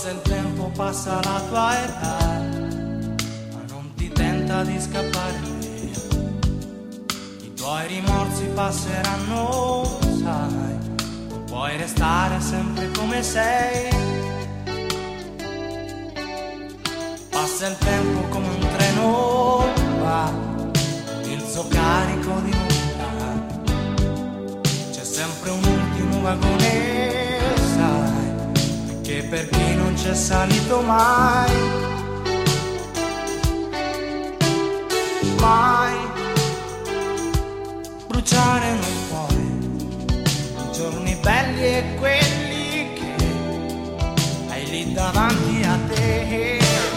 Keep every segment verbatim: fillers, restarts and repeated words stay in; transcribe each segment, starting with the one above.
Passa il tempo, passa la tua età, ma non ti tenta di scappare via. I tuoi rimorsi passeranno, sai, non puoi restare sempre come sei. Passa il tempo come un treno, va, il suo carico di novità. C'è sempre un ultimo vagone, sai, che per chi non c'è salito mai, mai bruciare non puoi i giorni belli e quelli che hai lì davanti a te.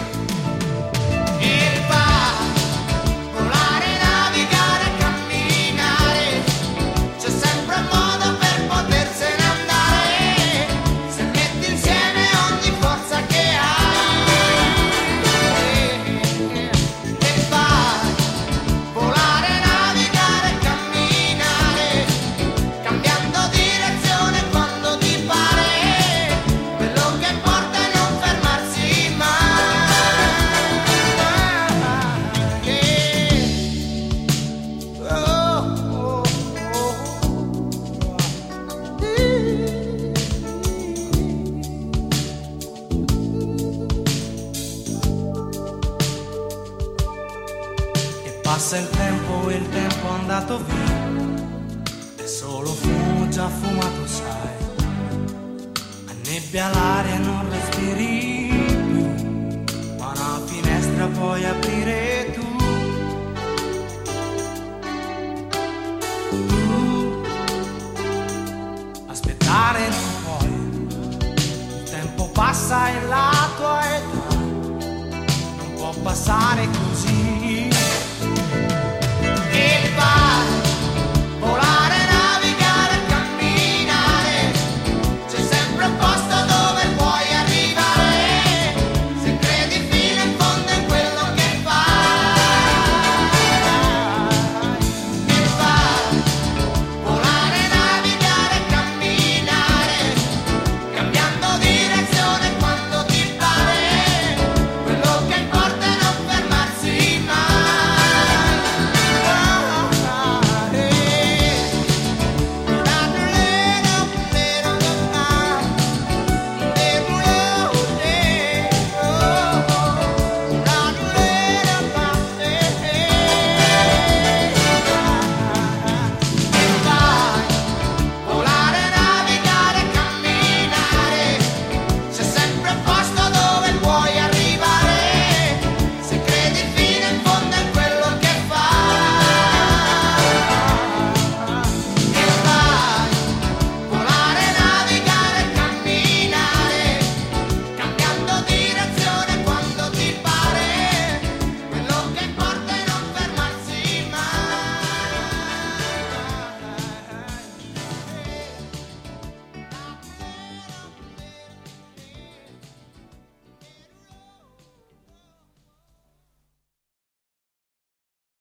E vai, volare, navigare, camminare, c'è sempre un modo per potersene andare, se metti insieme ogni forza che hai. E vai, volare, navigare, camminare, cambiando direzione quando ti pare, quello che importa è non fermarsi mai. Oh, oh, E passa il tempo, il tempo è andato via, è solo fumo già fumato, sai, annebbia l'aria e non respiri più, ma una finestra puoi aprire tu. Tu aspettare non puoi, il tempo passa e la tua età non può passare così.